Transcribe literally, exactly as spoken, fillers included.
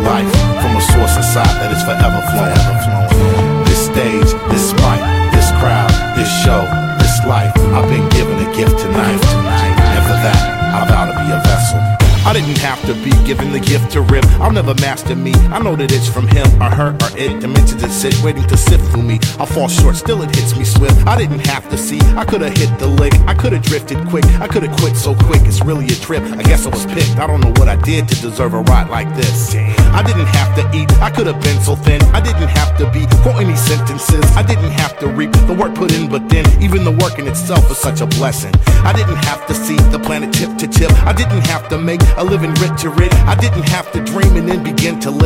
life from a source inside that is forever flowing. This stage, this mic, this crowd, this show, this life, I've been given a gift tonight. And for that, I vow to be a vessel. I didn't have to be given the gift to rip. I'll never master me. I know that it's from him or her or it. Dimensions that sit waiting to sift through me. I fall short, still it hits me swift. I didn't have to see. I could've hit the lick. I could've drifted quick. I could've quit so quick. It's really a trip. I guess I was picked. I don't know what I did to deserve a ride like this. I didn't have to eat. I could've been so thin. I didn't have to be quoting these sentences. I didn't have to reap the work put in, but then even the work in itself is such a blessing. I didn't have to see the planet tip to tip. I didn't have to make a living rich to rich. I didn't have to dream and then begin to live.